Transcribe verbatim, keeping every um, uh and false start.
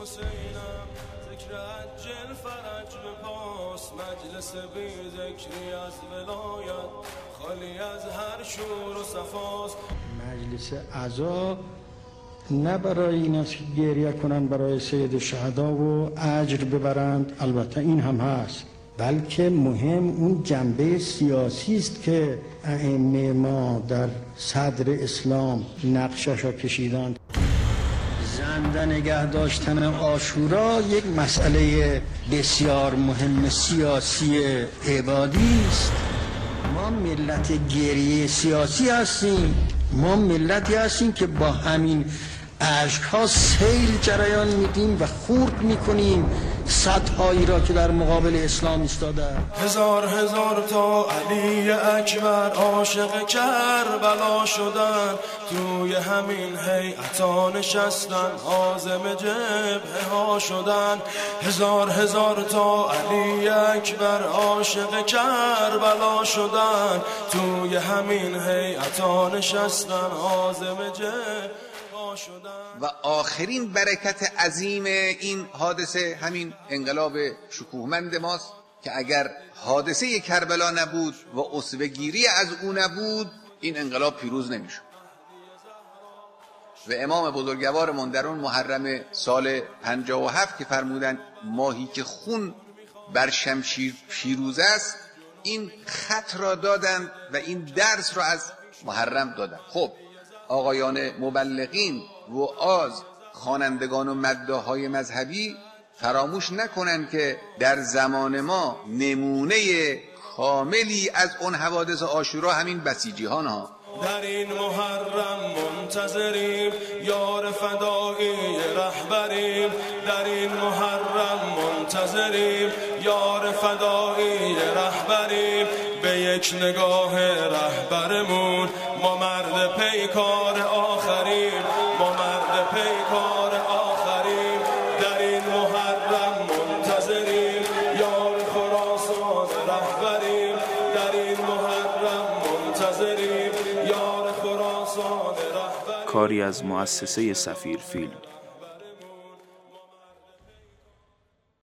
حسینم ذکر عجل فرج به پاس مجلس بی ذکری از ولایت خالی از هر شور و صفاست. مجلس عزا نه برای این است که گریه کنند برای سید شهدا و اجر ببرند، البته این هم هست، بلکه مهم اون جنبه سیاسی است که ائمه ما در صدر اسلام نقشش را کشیدند. زنده نگه داشتن عاشورا یک مسئله بسیار مهم سیاسی عبادی است. ما ملت گریه سیاسی هستیم، ما ملتی هستیم که با همین اشک‌ها سیل جریان میدیم و خورد میکنیم سدهایی را که در مقابل اسلام ایستاده. هزار هزار تا علی اکبر عاشق کربلا شدن، توی همین هیئتا نشستن عازم جبهه ها شدن. هزار هزار تا علی اکبر عاشق کربلا شدن، توی همین هیئتا نشستن عازم جبهه. و آخرین برکت عظیم این حادثه همین انقلاب شکوهمند ماست که اگر حادثه کربلا نبود و اسوه گیری از او نبود این انقلاب پیروز نمیشد. و امام بزرگوارمون در اون محرم سال پنجاه و هفت که فرمودن ماهی که خون بر شمشیر پیروز است، این خط را دادند و این درس را از محرم دادند. خب آقایان مبلغین، وعاظ، خوانندگان و مداحای مذهبی فراموش نکنند که در زمان ما نمونه کاملی از اون حوادث عاشورا همین بسیجیان ها. در این محرم منتظریم یار فدایی رهبریم، در این محرم منتظریم یار فدایی رهبریم. به یک نگاه رهبرمون ما مرد پیکار آخریم، ما مرد پیکار آخریم. در این محرم منتظریم یار خراسان رهبریم، در این محرم منتظریم یار خراسان رهبریم. کاری از مؤسسه سفیر فیلم.